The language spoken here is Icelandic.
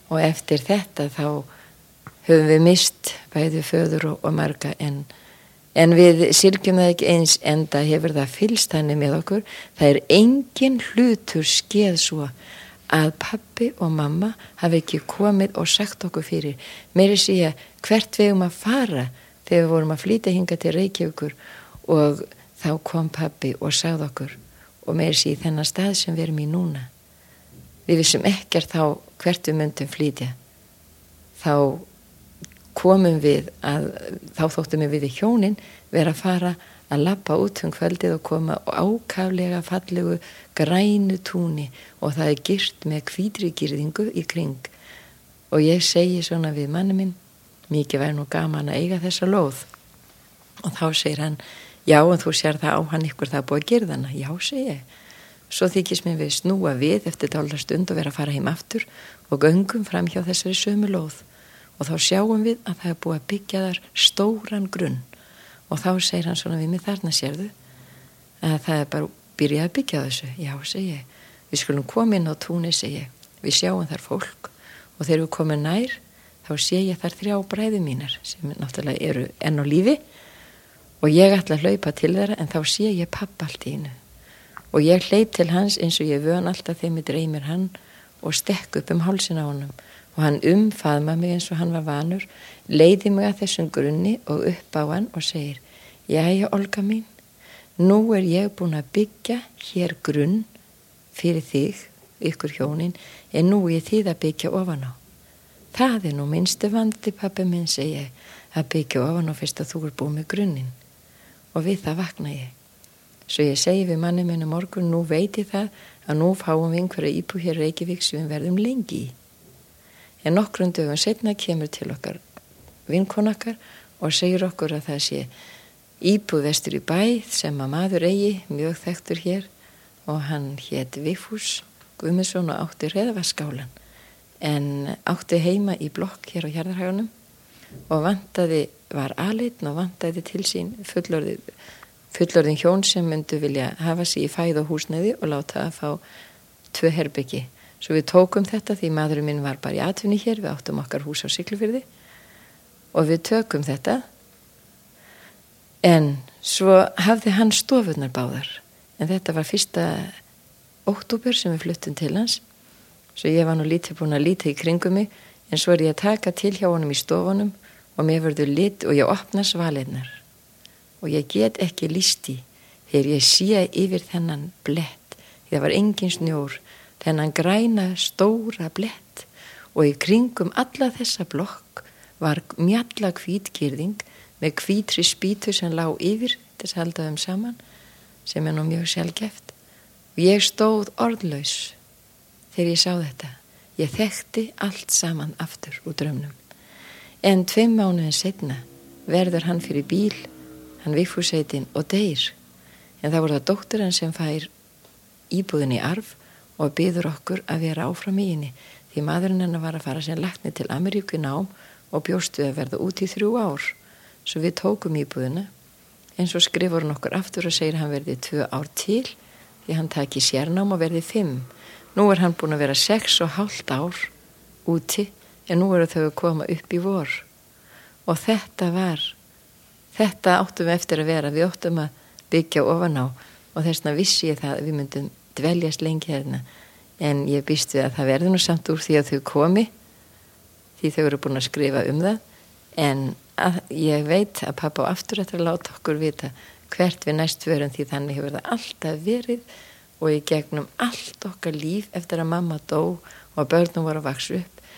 og eftir þetta þá höfum við mist bæði föður og marga en við syrgjum það ekki eins enda hefur það fylgst þannig með okkur. Það engin hlutur skeð svo að pabbi og mamma hafi ekki komið og sagt okkur fyrir. Meira segja hvert við að fara þegar við vorum að flytja hingað til Reykjavíkur og þá kom pabbi og sagði okkur og meira segja þennan stað sem við erum í núna. Við vissum ekkert þá hvert við myndum flytja. Þá komum við þá þóttum við hjónin vera að fara að labba út kvöldið og koma ákaflega fallegu grænu túni og það girt með hvítri girðingu í kring. Og ég segi svona við manni minn, mikið væri nú gaman að eiga þessa lóð. Og þá segir hann, já, en þú sér það á hann ykkur það búið að girða hana. Já, segi ég. Svo þykist mér við snúa við eftir dálitla stund og vera að fara heim aftur og göngum fram hjá þessari sömu lóð. Og þá sjáum við að það búið að byggja þar stóran grunn. Og þá segir hann svona við mig, þarna sérðu að það bara byrjað að byggja þessu. Já, segi ég. Við skulum koma inn á túnið, segi ég. Við sjáum þar fólk og þegar við komum nær, þá sé ég þar 3 bræður mínar sem náttúrulega eru enn á lífi og ég ætla að hlaupa til þeirra en þá sé ég pappa allt í einu. Og ég hleyp til hans eins og ég vön alltaf þegar mig dreymir hann og stekk upp hálsin á honum. Og hann faðma mig eins og hann var vanur, leiði mig að þessum grunni og upp á hann og segir, jæja, Olga mín, nú ég búin að byggja hér grunn fyrir þig, ykkur hjónin, en nú þið að byggja ofan á. Það nú minnstu vandi, pabbi minn, segi ég, að byggja ofan á fyrst að þú búið með grunnin. Og við það vakna ég. Svo ég segi við manni minn morgun, nú veit ég það að nú fáum við einhverja íbúð hér Reykjavík sem við verðum lengi í. En nokkrum dögum seinna kemur til okkar vinkona okkar og segir okkur að það sé íbúð vestur í bæ sem að maður eigi, mjög þekktur hér og hann hét Vigfús Guðmundsson og átti Hreðavaskálan en átti heima í blokk hér á Hjarðarhaganum og var aleinn og vantaði til sín fullorðin hjón sem myndu vilja hafa sig í fæð og húsnæði og láta að fá 2 herbyggi. Svo við tókum þetta því maðurinn minn var bara í atvinni hér, við áttum okkar hús á Siglufirði og við tökum þetta en svo hafði hann stofurnar báðar en þetta var 1. október sem við fluttum til hans svo ég var nú búin að líta í kringum mig en svo ég að taka til hjá honum í stofunum og mér verður lit og ég opna svalinnar og ég get ekki lýst í þegar ég sé yfir þennan blett því það var engin snjór þennan græna stóra blett og í kringum alla þessa blokk var mjalla hvít girðing með hvítri spýtu sem lá yfir þess að halda þeim saman sem nú mjög sjaldgæft og ég stóð orðlaus þegar ég sá þetta. Ég þekkti allt saman aftur úr draumnum. En 2 mánuðin seinna verður hann fyrir bíl, hann Vigfús heitinn og deyr. En það voru það dóttir hann sem fær íbúðin í arf og biður okkur að vera áfram í henni því maðurinn hennar var að fara sem læknir til Ameríku í nám og bjóst við að verða út í 3 ár. Svo við tókum íbúðina en svo skrifur hann okkur aftur og segir hann verði 2 ár til því hann taki sérnám og verði 5. Nú hann búin að vera 6,5 ár úti en nú þau að koma upp í vor. Og þetta áttum við eftir að vera, við áttum að byggja ofan á og þessna vissi ég það að við myndum dveljast lengi hérna en ég býst við að það verður nú samt úr því að þau komi því þau eru búin að skrifa það en ég veit að pappa á aftur eftir að láta okkur vita hvert við næst verum því þannig hefur það alltaf verið og í gegnum allt okkar líf eftir að mamma dó og börnum voru að vaxa upp